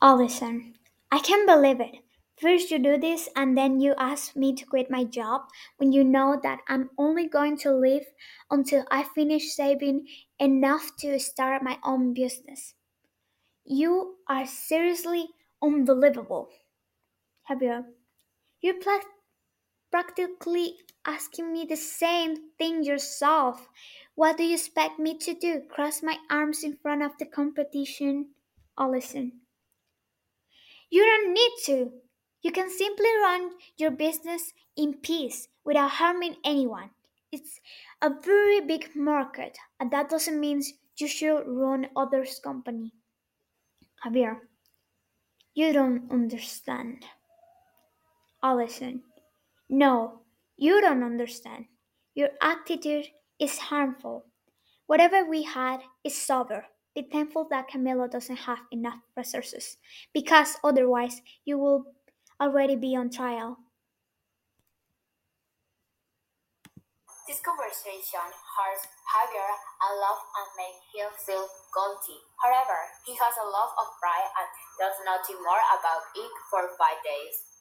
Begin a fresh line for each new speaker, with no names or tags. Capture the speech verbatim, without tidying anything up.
Oh, listen, I can't believe it. First, you do this, and then you ask me to quit my job when you know that I'm only going to live until I finish saving enough to start my own business. You are seriously unbelievable, Javier. You're pla- practically asking me the same thing yourself. What do you expect me to do? Cross my arms in front of the competition? Oh, listen. You don't need to. You can simply run your business in peace without harming anyone. It's a very big market, and that doesn't mean you should run others' company. Javier, you don't understand. Oh, listen. No, you don't understand. Your attitude is harmful. Whatever we had is sober. Be thankful that Camilo doesn't have enough resources, because otherwise you will already be on trial.
This conversation hurts Javier a lot and makes him feel guilty. However, he has a lot of pride and does nothing more about it for five days.